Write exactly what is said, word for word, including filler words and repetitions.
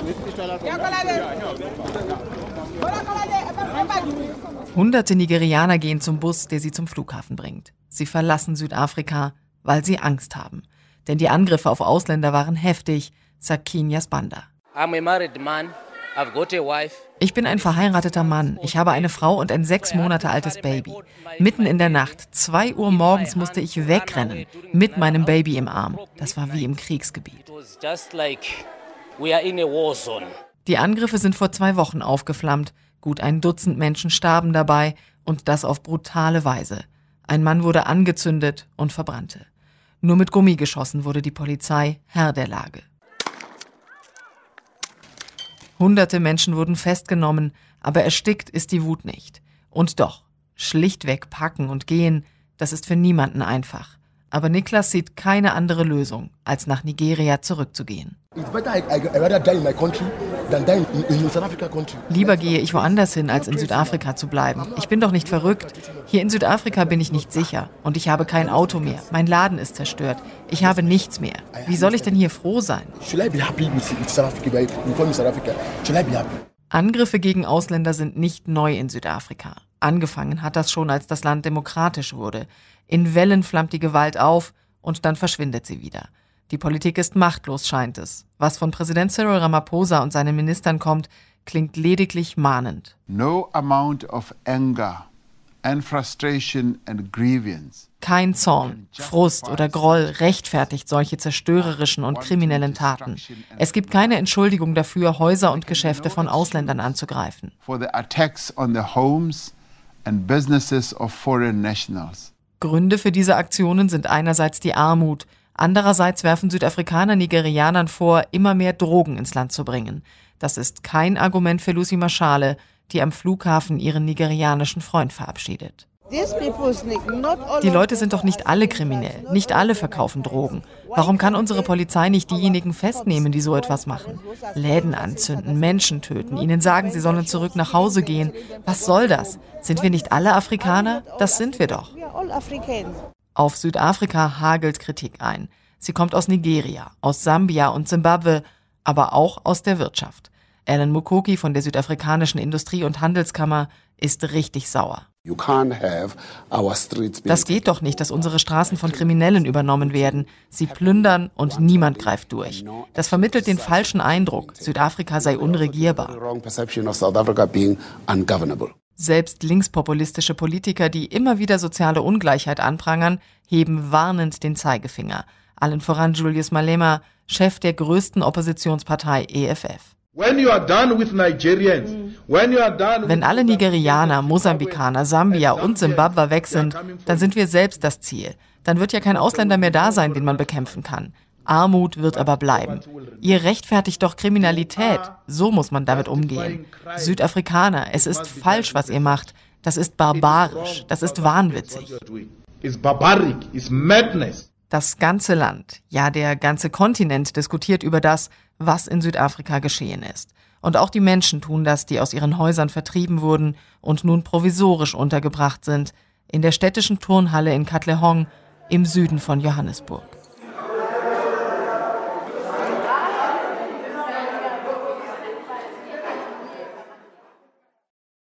Hunderte Nigerianer gehen zum Bus, der sie zum Flughafen bringt. Sie verlassen Südafrika, weil sie Angst haben. Denn die Angriffe auf Ausländer waren heftig, sagt Kinyas Banda. Ich bin ein verheirateter Mann. Ich habe eine Frau und ein sechs Monate altes Baby. Mitten in der Nacht, zwei Uhr morgens, musste ich wegrennen, mit meinem Baby im Arm. Das war wie im Kriegsgebiet. Die Angriffe sind vor zwei Wochen aufgeflammt. Gut ein Dutzend Menschen starben dabei und das auf brutale Weise. Ein Mann wurde angezündet und verbrannte. Nur mit Gummigeschossen wurde die Polizei Herr der Lage. Hunderte Menschen wurden festgenommen, aber erstickt ist die Wut nicht. Und doch, schlichtweg packen und gehen, das ist für niemanden einfach. Aber Niklas sieht keine andere Lösung, als nach Nigeria zurückzugehen. Lieber gehe ich woanders hin, als in Südafrika zu bleiben. Ich bin doch nicht verrückt. Hier in Südafrika bin ich nicht sicher. Und ich habe kein Auto mehr. Mein Laden ist zerstört. Ich habe nichts mehr. Wie soll ich denn hier froh sein? Angriffe gegen Ausländer sind nicht neu in Südafrika. Angefangen hat das schon, als das Land demokratisch wurde. In Wellen flammt die Gewalt auf und dann verschwindet sie wieder. Die Politik ist machtlos, scheint es. Was von Präsident Cyril Ramaphosa und seinen Ministern kommt, klingt lediglich mahnend. No amount of anger and frustration and grievance. Kein Zorn, Frust oder Groll rechtfertigt solche zerstörerischen und kriminellen Taten. Es gibt keine Entschuldigung dafür, Häuser und Geschäfte von Ausländern anzugreifen. For the attacks on the homes and businesses of foreign nationals. Gründe für diese Aktionen sind einerseits die Armut, andererseits werfen Südafrikaner Nigerianern vor, immer mehr Drogen ins Land zu bringen. Das ist kein Argument für Lucy Mashale, die am Flughafen ihren nigerianischen Freund verabschiedet. Die Leute sind doch nicht alle kriminell, nicht alle verkaufen Drogen. Warum kann unsere Polizei nicht diejenigen festnehmen, die so etwas machen? Läden anzünden, Menschen töten, ihnen sagen, sie sollen zurück nach Hause gehen. Was soll das? Sind wir nicht alle Afrikaner? Das sind wir doch. Auf Südafrika hagelt Kritik ein. Sie kommt aus Nigeria, aus Sambia und Zimbabwe, aber auch aus der Wirtschaft. Alan Mukoki von der südafrikanischen Industrie- und Handelskammer ist richtig sauer. Das geht doch nicht, dass unsere Straßen von Kriminellen übernommen werden. Sie plündern und niemand greift durch. Das vermittelt den falschen Eindruck, Südafrika sei unregierbar. Selbst linkspopulistische Politiker, die immer wieder soziale Ungleichheit anprangern, heben warnend den Zeigefinger. Allen voran Julius Malema, Chef der größten Oppositionspartei E F F. Wenn alle Nigerianer, Mosambikaner, Sambia und Simbabwe weg sind, dann sind wir selbst das Ziel. Dann wird ja kein Ausländer mehr da sein, den man bekämpfen kann. Armut wird aber bleiben. Ihr rechtfertigt doch Kriminalität. So muss man damit umgehen. Südafrikaner, es ist falsch, was ihr macht. Das ist barbarisch. Das ist wahnwitzig. Das ganze Land, ja der ganze Kontinent diskutiert über das, was in Südafrika geschehen ist. Und auch die Menschen tun das, die aus ihren Häusern vertrieben wurden und nun provisorisch untergebracht sind, in der städtischen Turnhalle in Katlehong im Süden von Johannesburg.